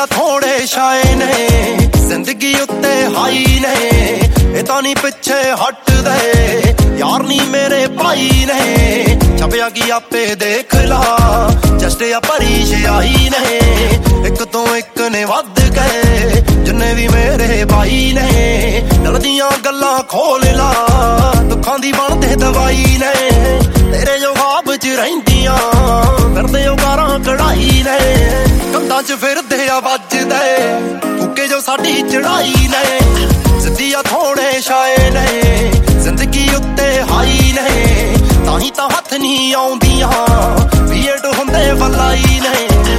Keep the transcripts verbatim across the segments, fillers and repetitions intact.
जिंदगियां थोड़े शाए ने जिंदगी उत्ते हाई ने ए तां नी पिछे हट दे यार नी मेरे भाई ने छपया की आपे देख ला जस्ट या परीश आई ने एक तो एक ने वध गए जिन्ने भी मेरे भाई ने डरदियां गल्लां खोल ला दुखां दी बनदे दवाई ने तेरे जो ख्वाब च रहिंदियां करदे ओ गारां कढ़ाई ने कंधां च फिरदे आ वजदे फुके जो साडी चढ़ाई ने जिद्दियां थोड़े शाए ने जिंदगी उत्ते हाई ने ताही तां हथ नहीं आउंदियां बीएड हुंदे वलाई ने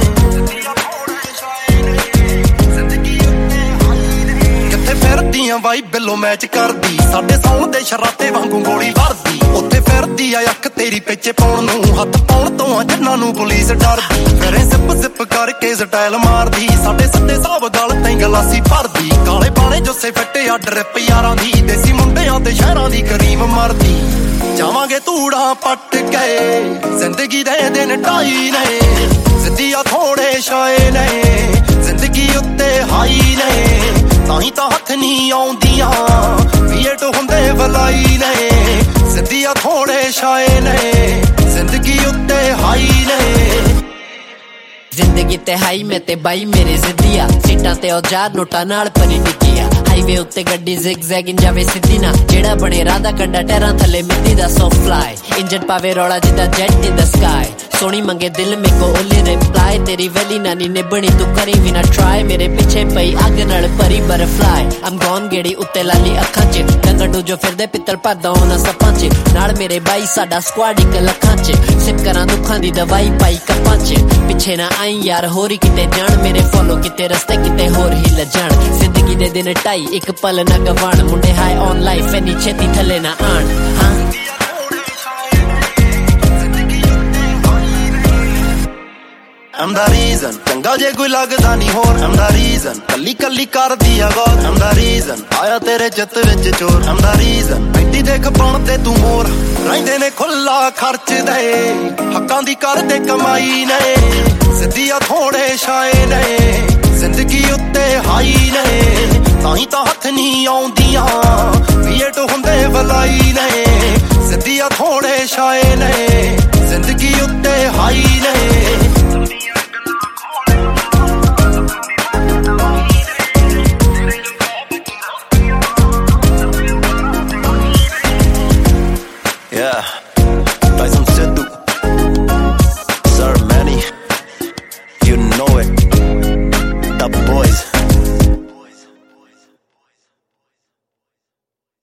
फिरदियां वाई बिलो मैच करदी साडे सौण दे शराते वांगू गोली भरदी उत्थे फिरदी आ अख तेरी पिछे पाउण नूं हथ पाउण तों जिन्हां नूं पुलिस डरदी फिर जिप जिप करके स्टाइल मारदी साडे सत्ते साहब गल तैं गलासी भरदी काले बाणे जुस्से फट्टे आ ड्रिप यारां दी देसी मुंडियां ते शहरां दी करीम मरदी जावांगे धूड़ा पट गए जिंदगी दे दिन ढाई ने जिद्दियां थोड़े शाए ने जिंदगी उत्ते हाई ने ताही तां हथ नहीं आउंदियां बीएड हुंदे वलाई ने जिद्दियां थोड़े शाए ने जिंदगी उत्ते हाई ने जिंदगी ते हाई में ते बाई मेरे जिद्दिया सीटां ते औजार नोटां नाल भरी डिग्गिया हाईवे उत्ते गड्डी जिग जैगिन जावे सीधी ना जेड़ा बने राधा कंडा टैरां थले मिट्टी दा सॉफ्ट फ्लाई इंजन पावे रौला जिदा जेट इन द स्काई सोनी मंगे दिल में को ओली रिप्लाई तेरी वैली नानी निबणी तू करी भी ना ट्राई मेरे पीछे पई अग नाल भरी बटरफ्लाई I'm gone गेड़ी उत्ते लाली अखां च डंगडू जो फिरदे पित्तल भरदा होना सपां च नाल मेरे बाई साडा स्क्वाड इक लखां च सिप करां दुखां दी दवाई पाई कपां च पिछे ना आई यार होरी किते जान मेरे फॉलो किते रस्ते किते होर ही ल जान जिंदगी दे दिन ढाई एक पल ना गवाण मुंडे हाई ऑन लाइफ एनी छेती थले ना आण हां I'm the reason चंगा जे कोई लगदा नहीं होर I'm the reason कली कली कर दिया गौर I'm the reason आया तेरे चित विच चोर I'm the reason बैठी देख बनते तू मोर रहिंदे ने खुला खर्च दे हक्कां दी कर दे कमाई ने जिद्दियां थोड़े शाए ने जिंदगी उत्ते हाई ने ताही तां हथ नहीं आउंदियां